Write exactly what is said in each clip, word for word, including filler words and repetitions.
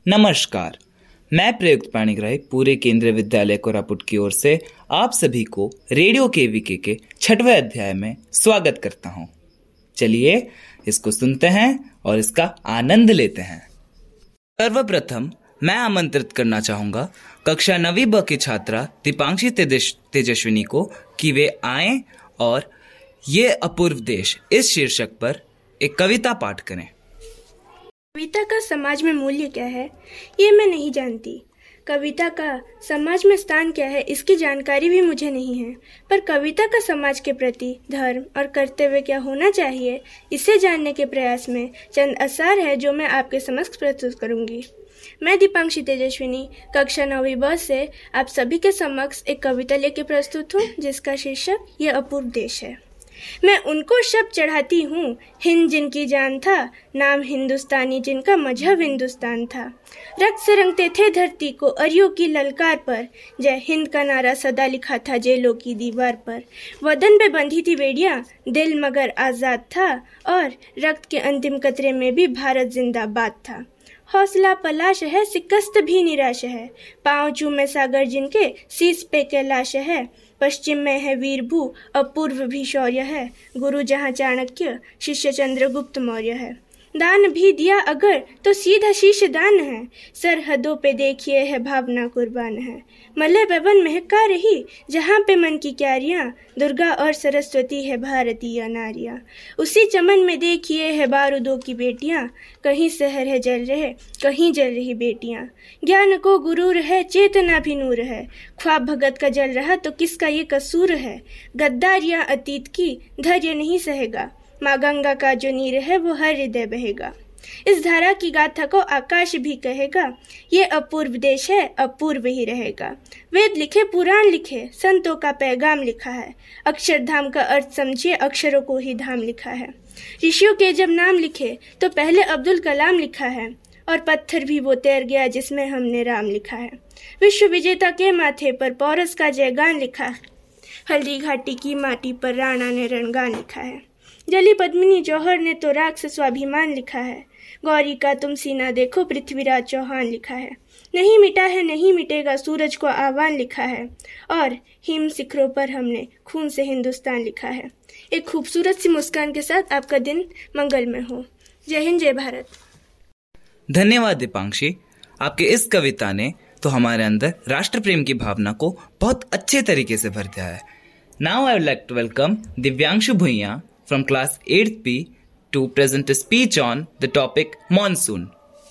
नमस्कार, मैं प्रयुक्त पाणिग्राही पूरे केंद्रीय विद्यालय कोरापुट की ओर से आप सभी को रेडियो केवीके के छठवें अध्याय में स्वागत करता हूं। चलिए इसको सुनते हैं और इसका आनंद लेते हैं। सर्वप्रथम मैं आमंत्रित करना चाहूंगा कक्षा नवी ब की छात्रा दीपांशी तेजस्विनी को कि वे आएं और ये अपूर्व देश इस शीर्षक पर एक कविता पाठ करें। कविता का समाज में मूल्य क्या है, ये मैं नहीं जानती। कविता का समाज में स्थान क्या है, इसकी जानकारी भी मुझे नहीं है। पर कविता का समाज के प्रति धर्म और कर्तव्य क्या होना चाहिए, इसे जानने के प्रयास में चंद आसार है जो मैं आपके समक्ष प्रस्तुत करूंगी। मैं दीपांशी तेजस्विनी कक्षा नौवीं ब से आप सभी के समक्ष एक कविता लेके प्रस्तुत हूँ, जिसका शीर्षक ये अपूर्व देश है। मैं उनको शब्द चढ़ाती हूँ, हिंद जिनकी जान था, नाम हिंदुस्तानी जिनका मजहब हिंदुस्तान था। रक्त से रंगते थे धरती को अरियों की ललकार पर, जय हिंद का नारा सदा लिखा था जेलों की दीवार पर। वतन पे बंधी थी बेड़ियां, दिल मगर आजाद था, और रक्त के अंतिम कतरे में भी भारत जिंदाबाद था। हौसला पलाश है, शिकस्त भी निराश है, पांव चूमे सागर जिनके, शीश पे कैलाश है। पश्चिम में है वीरभू, अपूर्व भी शौर्य है, गुरु जहाँ चाणक्य, शिष्य चंद्रगुप्त मौर्य है। दान भी दिया अगर तो सीधा शीश दान है, सरहदों पे देखिए है भावना कुर्बान है। मलय पवन महका रही जहाँ पे मन की क्यारियाँ, दुर्गा और सरस्वती है भारतीय नारियाँ। उसी चमन में देखिए है बारूदों की बेटियाँ, कहीं शहर है जल रहे, कहीं जल रही बेटियाँ। ज्ञान को गुरूर है, चेतना भी नूर है, ख्वाब भगत का जल रहा तो किसका ये कसूर है। गद्दारियाँ अतीत की धैर्य नहीं सहेगा, माँ गंगा का जो नीर है वो हर हृदय बहेगा। इस धारा की गाथा को आकाश भी कहेगा, ये अपूर्व देश है अपूर्व ही रहेगा। वेद लिखे पुराण लिखे, संतों का पैगाम लिखा है, अक्षरधाम का अर्थ समझिए, अक्षरों को ही धाम लिखा है। ऋषियों के जब नाम लिखे तो पहले अब्दुल कलाम लिखा है, और पत्थर भी वो तैर गया जिसमें हमने राम लिखा है। विश्व विजेता के माथे पर पौरस का जयगान लिखा है, हल्दी घाटी की माटी पर राणा ने रणगान लिखा है। जली पद्मिनी जौहर ने तो राग से स्वाभिमान लिखा है, गौरी का तुम सीना देखो पृथ्वीराज चौहान लिखा है। नहीं मिटा है नहीं मिटेगा सूरज को आह्वान लिखा है, और हिम शिखरों पर हमने खून से हिंदुस्तान लिखा है। एक खूबसूरत सी मुस्कान के साथ आपका दिन मंगलमय हो। जय हिंद, जय भारत। धन्यवाद दीपांशी, आपके इस कविता ने तो हमारे अंदर राष्ट्र प्रेम की भावना को बहुत अच्छे तरीके से भर दिया है। Now I would like to welcome Divyanshu Bhuiya from class eighth B to present a speech on the topic monsoon.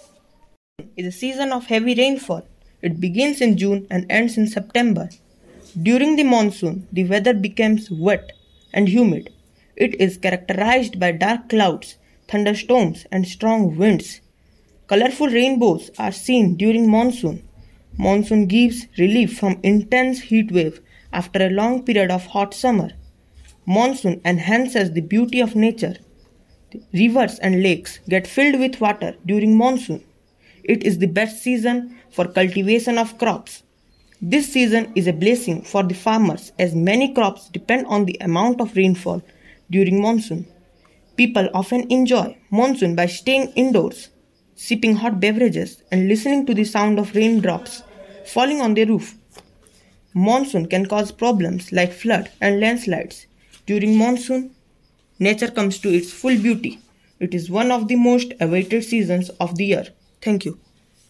Is a season of heavy rainfall. It begins in June and ends in September. During the monsoon, the weather becomes wet and humid. It is characterized by dark clouds, thunderstorms, and strong winds. Colorful rainbows are seen during monsoon. Monsoon gives relief from intense heat wave after a long period of hot summer. Monsoon enhances the beauty of nature. The rivers and lakes get filled with water during monsoon. It is the best season for cultivation of crops. This season is a blessing for the farmers as many crops depend on the amount of rainfall during monsoon. People often enjoy monsoon by staying indoors, sipping hot beverages, and listening to the sound of raindrops falling on their roof. Monsoon can cause problems like flood and landslides. During monsoon, nature comes to its full beauty. It is one of the most awaited seasons of the year. Thank you.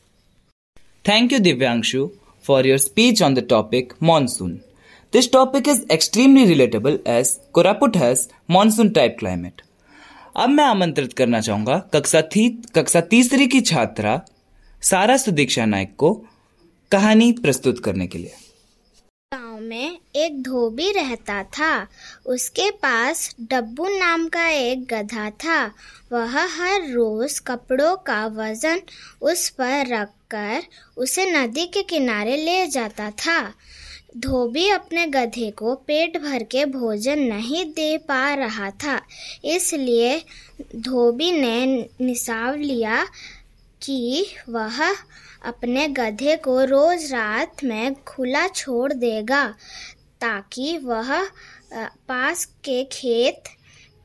Thank you, Divyanshu, for your speech on the topic monsoon. This topic is extremely relatable as Koraput has monsoon type climate. अब मैं आमंत्रित करना चाहूंगा कक्षा थी कक्षा तीसरी की छात्रा सारा सुदीक्षा नायक को कहानी प्रस्तुत करने के लिए। गांव में एक धोबी रहता था। उसके पास डब्बू नाम का एक गधा था। वह हर रोज कपड़ों का वजन उस पर रखकर उसे नदी के किनारे ले जाता था। धोबी अपने गधे को पेट भर के भोजन नहीं दे पा रहा था, इसलिए धोबी ने निसाव लिया कि वह अपने गधे को रोज रात में खुला छोड़ देगा ताकि वह पास के खेत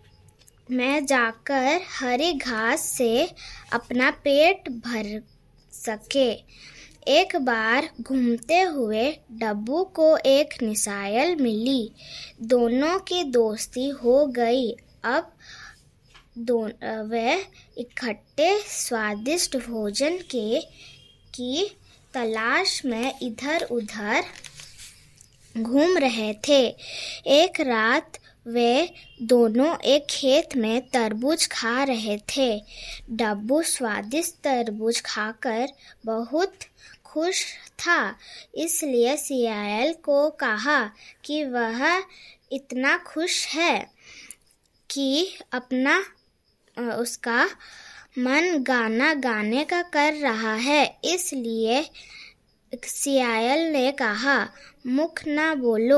में जाकर हरी घास से अपना पेट भर सके। एक बार घूमते हुए डब्बू को एक निसायल मिली। दोनों की दोस्ती हो गई। अब दोनों वे इकट्ठे स्वादिष्ट भोजन के की तलाश में इधर उधर घूम रहे थे। एक रात वे दोनों एक खेत में तरबूज खा रहे थे। डब्बू स्वादिष्ट तरबूज खाकर बहुत खुश था, इसलिए सियाल को कहा कि वह इतना खुश है कि अपना उसका मन गाना गाने का कर रहा है। इसलिए सियाल ने कहा, मुख ना बोलो,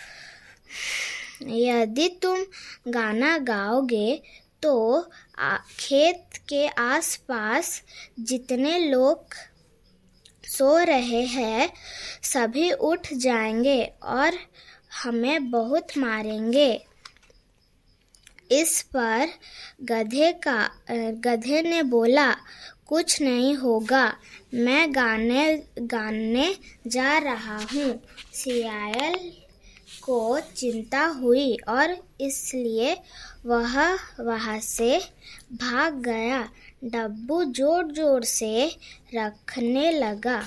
यदि तुम गाना गाओगे तो खेत के आसपास जितने लोग सो रहे हैं सभी उठ जाएंगे और हमें बहुत मारेंगे। इस पर गधे का गधे ने बोला, कुछ नहीं होगा, मैं गाने गाने जा रहा हूँ। सियाल को चिंता हुई और इसलिए वह वहाँ से भाग गया। डब्बू जोर जोर से रखने लगा।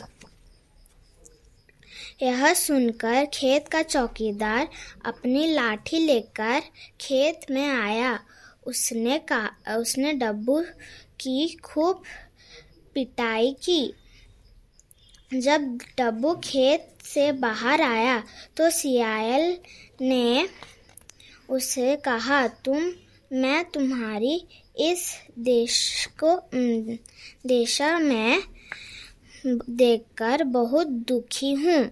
यह सुनकर खेत का चौकीदार अपनी लाठी लेकर खेत में आया। उसने का उसने डब्बू की खूब पिटाई की। जब डब्बू खेत से बाहर आया तो सियाल ने उसे कहा, तुम मैं तुम्हारी इस देश को देशा में देखकर बहुत दुखी हूँ।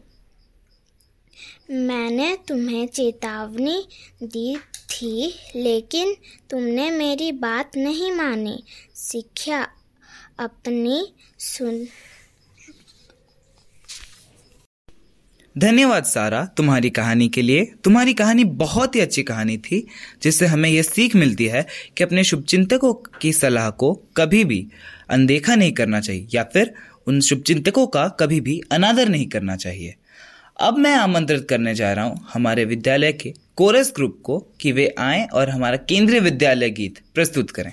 मैंने तुम्हें चेतावनी दी थी, लेकिन तुमने मेरी बात नहीं मानी। शिक्षा अपनी सुन। धन्यवाद सारा तुम्हारी कहानी के लिए। तुम्हारी कहानी बहुत ही अच्छी कहानी थी, जिससे हमें यह सीख मिलती है कि अपने शुभचिंतकों की सलाह को कभी भी अनदेखा नहीं करना चाहिए या फिर उन शुभचिंतकों का कभी भी अनादर नहीं करना चाहिए। अब मैं आमंत्रित करने जा रहा हूँ हमारे विद्यालय के कोरस ग्रुप को कि वे आएं और हमारा केंद्रीय विद्यालय गीत प्रस्तुत करें।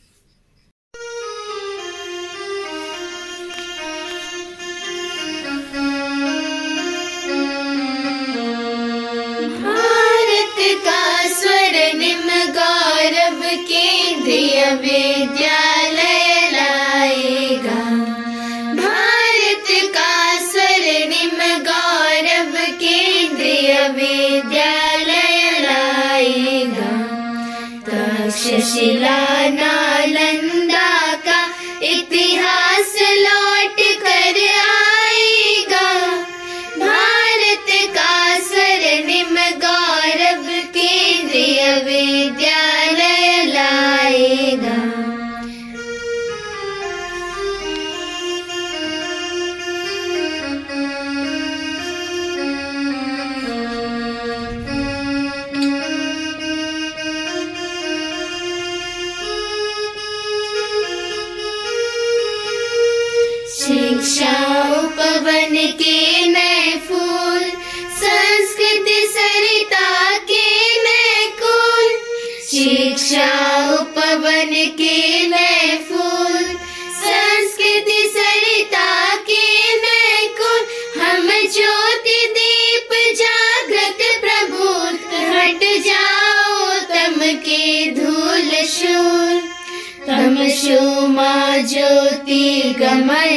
केंद्रीय विद्यालय लाएगा, भारत का स्वर्णिम गौरव केंद्रीय विद्यालय लाएगा। तक्षशिला नालंदा का इतिहास लौट कर आएगा, भारत का स्वर्णिम गौरव केंद्रीय विद्यालय लाएगा। शिक्षा उपवन के नए फूल, संस्कृति सरिता के नए कुल। शिक्षा उपवन के नए फूल, संस्कृति सरिता के नए कुल। हम ज्योति दीप जागृत प्रभुत, हट जाओ तम के धूल शूल। तमसो मा ज्योतिर्गमय,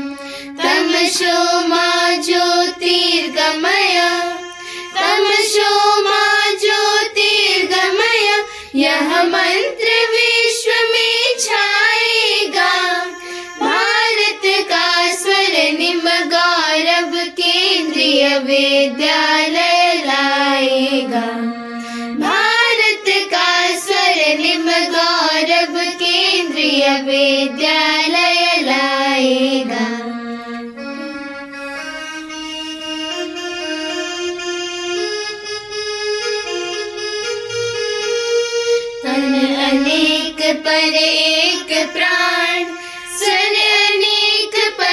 तमसो मा ज्योतिर्गमय, तमसो मा ज्योतिर्गमय। यह मंत्र विश्व में छाएगा, भारत का स्वर्णिम गौरव केंद्रीय विद्यालय लाएगा, भारत का स्वर्णिम गौरव केंद्रीय विद्यालय लाएगा। तन अनेक पर एक प्राण, सन अनेक पर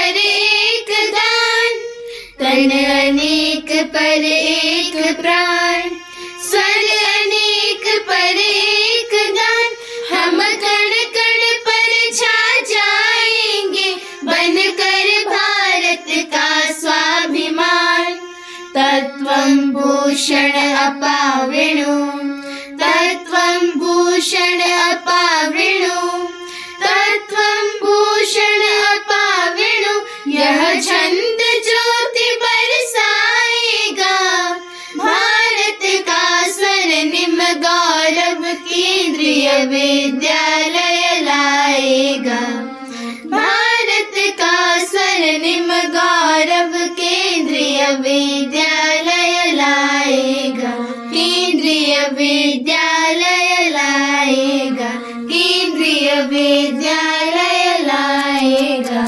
तन अनेक पर एक प्राण, स्वर अनेक पर एक गान, हम कण कण पर छा जाएंगे, बनकर भारत का स्वाभिमान। तत्वं भूषण अपावृणु, तत्वं भूषण अपावृणु, तत्वं भूषण अपावृणु, यह छंद ज्योति बरसाएगा, भारत का स्वर्णिम गौरव केंद्रीय विद्यालय लाएगा, भारत का स्वर्णिम गौरव केंद्रीय विद्यालय लाएगा, केंद्रीय विद्यालय लाएगा, केंद्रीय विद्यालय लाएगा।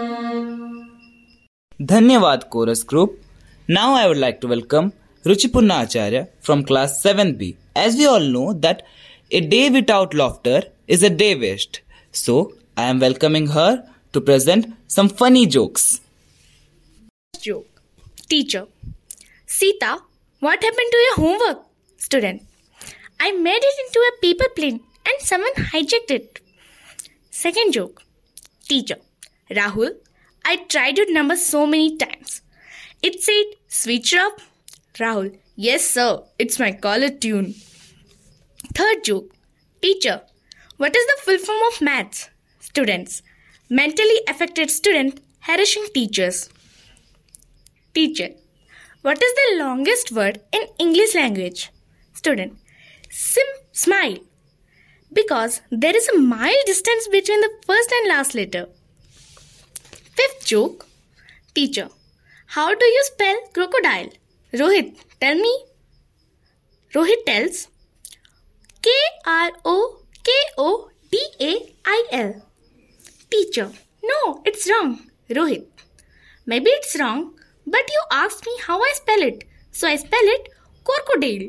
धन्यवाद chorus group. Now I would like to welcome Ruchipurna Acharya from class seven B. As we all know that a day without laughter is a day waste. So I am welcoming her to present some funny jokes. Joke. Teacher. Sita, what happened to your homework? Student. I made it into a paper plane and someone hijacked it. Second joke. Teacher. Rahul, I tried your number so many times. It said switch off. Rahul. Yes sir, it's my caller tune. Third joke. Teacher. What is the full form of maths? Students. Mentally affected student harassing teachers. Teacher. What is the longest word in English language? Student. Sim- smile. Because there is a mile distance between the first and last letter. Fifth joke. Teacher. How do you spell crocodile? Rohit, tell me. Rohit tells. K R O K O D A I L. Teacher. No, it's wrong. Rohit. Maybe it's wrong, but you asked me how I spell it, so I spell it crocodile.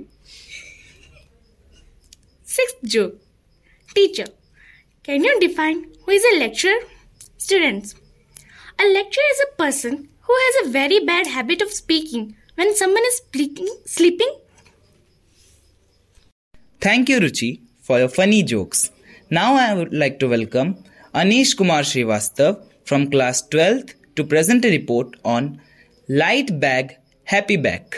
Sixth joke. Teacher. Can you define who is a lecturer? Students. A lecturer is a person who has a very bad habit of speaking when someone is speaking, sleeping. Thank you Ruchi for your funny jokes. Now I would like to welcome Anish Kumar Srivastav from class twelfth to present a report on Light Bag Happy Bag.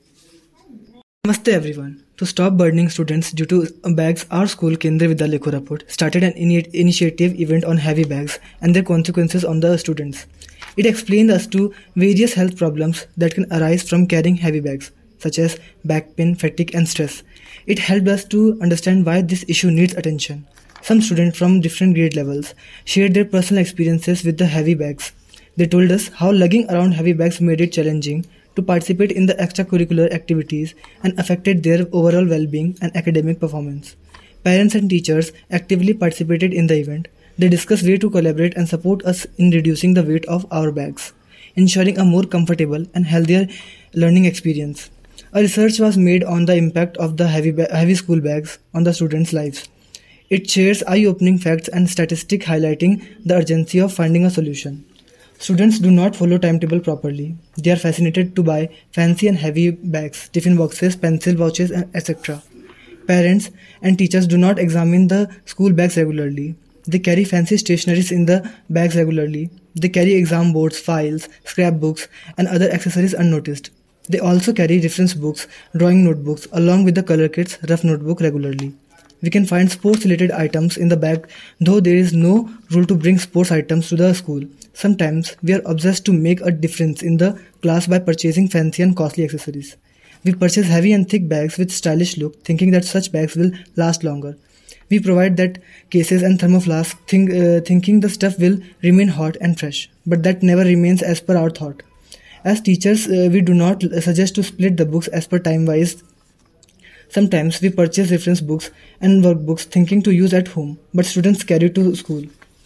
Namaste everyone. To stop burdening students due to bags, our school Kendriya Vidyalaya Koraput started an ini- initiative event on heavy bags and their consequences on the students. It explained us to various health problems that can arise from carrying heavy bags, such as back pain, fatigue and stress. It helped us to understand why this issue needs attention. Some students from different grade levels shared their personal experiences with the heavy bags. They told us how lugging around heavy bags made it challenging to participate in the extracurricular activities and affected their overall well-being and academic performance. Parents and teachers actively participated in the event. They discussed ways to collaborate and support us in reducing the weight of our bags, ensuring a more comfortable and healthier learning experience. A research was made on the impact of the heavy, ba- heavy school bags on the students' lives. It shares eye-opening facts and statistics highlighting the urgency of finding a solution. Students do not follow timetable properly. They are fascinated to buy fancy and heavy bags, tiffin boxes, pencil pouches, et cetera. Parents and teachers do not examine the school bags regularly. They carry fancy stationeries in the bags regularly. They carry exam boards, files, scrapbooks, and other accessories unnoticed. They also carry reference books, drawing notebooks, along with the color kits, rough notebook regularly. We can find sports-related items in the bag, though there is no rule to bring sports items to the school. Sometimes we are obsessed to make a difference in the class by purchasing fancy and costly accessories. We purchase heavy and thick bags with stylish look, thinking that such bags will last longer. We provide that cases and thermoflasks, think, uh, thinking the stuff will remain hot and fresh, but that never remains as per our thought. As teachers, uh, we do not suggest to split the books as per time-wise. Sometimes we purchase reference books and workbooks thinking to use at home, but students carry to school.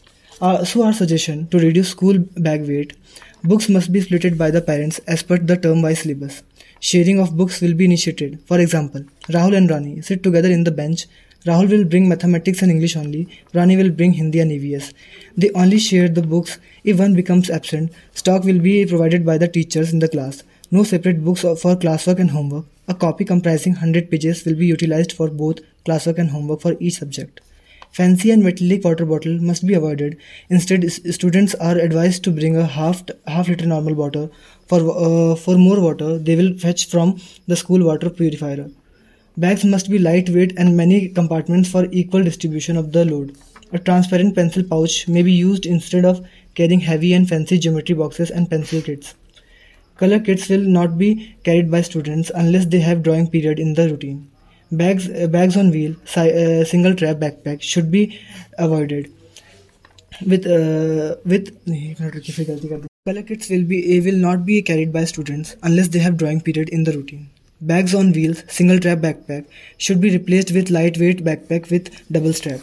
Uh, so our suggestion to reduce school bag weight, books must be splitted by the parents as per the term-wise syllabus. Sharing of books will be initiated. For example, Rahul and Rani sit together in the bench Rahul will bring mathematics and English only. Rani will bring Hindi and E V S. They only share the books if one becomes absent. Stock will be provided by the teachers in the class. No separate books for classwork and homework. A copy comprising one hundred pages will be utilized for both classwork and homework for each subject. Fancy and metallic water bottle must be avoided. Instead, students are advised to bring a half half liter normal bottle. For uh, for more water, they will fetch from the school water purifier. Bags must be lightweight and many compartments for equal distribution of the load. A transparent pencil pouch may be used instead of carrying heavy and fancy geometry boxes and pencil kits. Color kits will not be carried by students unless they have drawing period in the routine. Bags uh, bags on wheel, si- uh, single trap backpack should be avoided. With uh, with color kits will be uh, will not be carried by students unless they have drawing period in the routine. Bags on wheels, single trap backpack should be replaced with lightweight backpack with double strap.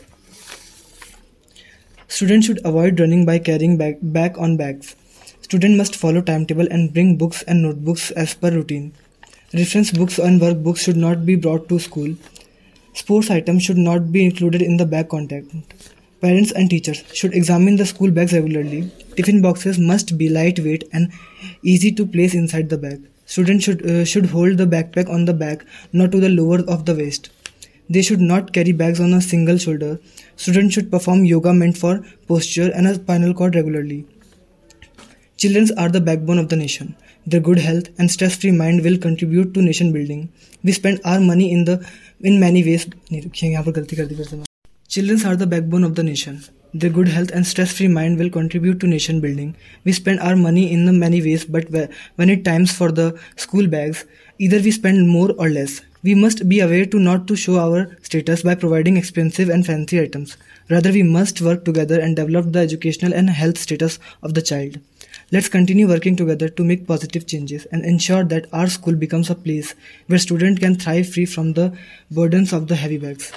Students should avoid running by carrying back, back on bags. Student must follow timetable and bring books and notebooks as per routine. Reference books and workbooks should not be brought to school. Sports items should not be included in the bag content. Parents and teachers should examine the school bags regularly. Tiffin boxes must be lightweight and easy to place inside the bag. Students should uh, should hold the backpack on the back, not to the lower of the waist. They should not carry bags on a single shoulder. Students should perform yoga meant for posture and a spinal cord regularly. Children are the backbone of the nation. Their good health and stress-free mind will contribute to nation building. We spend our money in the in many ways. Children are the backbone of the nation. Their good health and stress-free mind will contribute to nation building. We spend our money in the many ways, but when it times for the school bags, either we spend more or less. We must be aware to not to show our status by providing expensive and fancy items. Rather, we must work together and develop the educational and health status of the child. Let's continue working together to make positive changes and ensure that our school becomes a place where students can thrive free from the burdens of the heavy bags.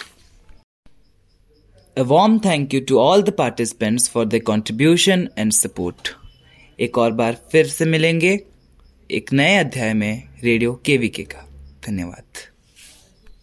A warm thank you to all the participants for their contribution and support. एक और बार फिर से मिलेंगे एक नए अध्याय में radio KVK का. धन्यवाद.